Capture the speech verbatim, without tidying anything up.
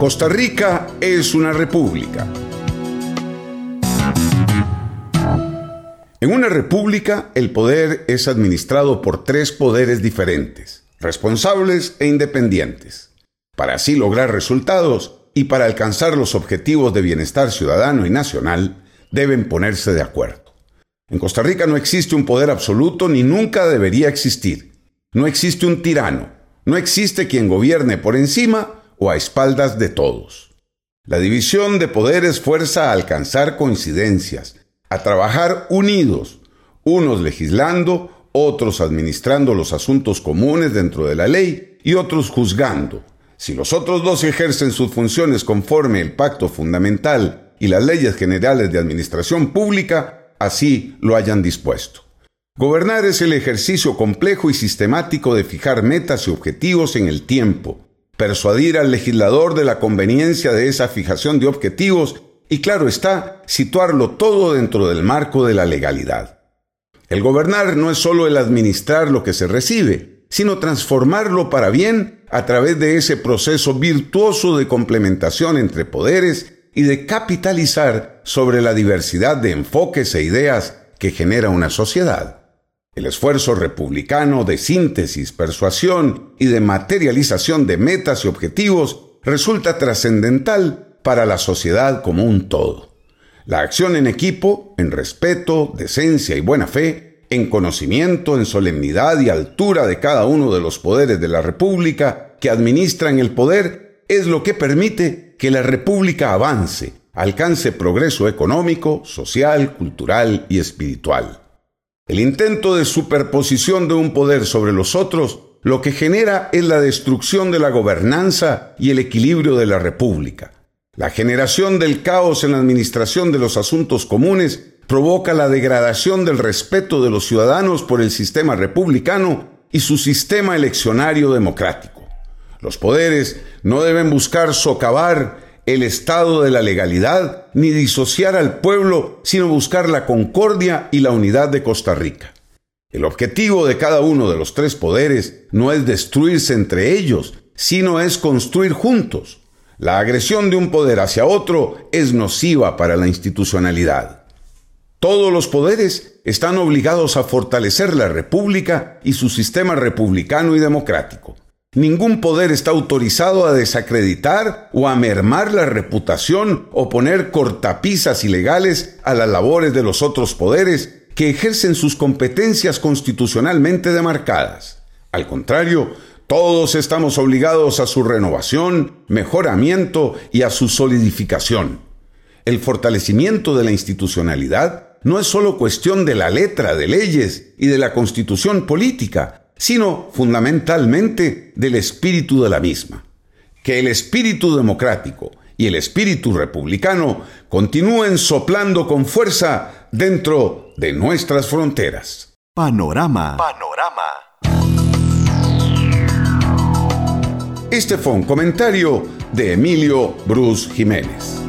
Costa Rica es una república. En una república, el poder es administrado por tres poderes diferentes, responsables e independientes. Para así lograr resultados y para alcanzar los objetivos de bienestar ciudadano y nacional, deben ponerse de acuerdo. En Costa Rica no existe un poder absoluto ni nunca debería existir. No existe un tirano, no existe quien gobierne por encima o a espaldas de todos. La división de poderes fuerza a alcanzar coincidencias, a trabajar unidos, unos legislando, otros administrando los asuntos comunes dentro de la ley y otros juzgando. Si los otros dos ejercen sus funciones conforme el pacto fundamental y las leyes generales de administración pública, así lo hayan dispuesto. Gobernar es el ejercicio complejo y sistemático de fijar metas y objetivos en el tiempo, persuadir al legislador de la conveniencia de esa fijación de objetivos y, claro está, situarlo todo dentro del marco de la legalidad. El gobernar no es solo el administrar lo que se recibe, sino transformarlo para bien a través de ese proceso virtuoso de complementación entre poderes y de capitalizar sobre la diversidad de enfoques e ideas que genera una sociedad. El esfuerzo republicano de síntesis, persuasión y de materialización de metas y objetivos resulta trascendental para la sociedad como un todo. La acción en equipo, en respeto, decencia y buena fe, en conocimiento, en solemnidad y altura de cada uno de los poderes de la República que administran el poder, es lo que permite que la República avance, alcance progreso económico, social, cultural y espiritual. El intento de superposición de un poder sobre los otros lo que genera es la destrucción de la gobernanza y el equilibrio de la República. La generación del caos en la administración de los asuntos comunes provoca la degradación del respeto de los ciudadanos por el sistema republicano y su sistema eleccionario democrático. Los poderes no deben buscar socavar el estado de la legalidad ni disociar al pueblo, sino buscar la concordia y la unidad de Costa Rica. El objetivo de cada uno de los tres poderes no es destruirse entre ellos, sino es construir juntos. La agresión de un poder hacia otro es nociva para la institucionalidad. Todos los poderes están obligados a fortalecer la República y su sistema republicano y democrático. Ningún poder está autorizado a desacreditar o a mermar la reputación o poner cortapisas ilegales a las labores de los otros poderes que ejercen sus competencias constitucionalmente demarcadas. Al contrario, todos estamos obligados a su renovación, mejoramiento y a su solidificación. El fortalecimiento de la institucionalidad no es solo cuestión de la letra de leyes y de la constitución política, sino fundamentalmente del espíritu de la misma. Que el espíritu democrático y el espíritu republicano continúen soplando con fuerza dentro de nuestras fronteras. Panorama. Panorama. Este fue un comentario de Emilio Bruce Jiménez.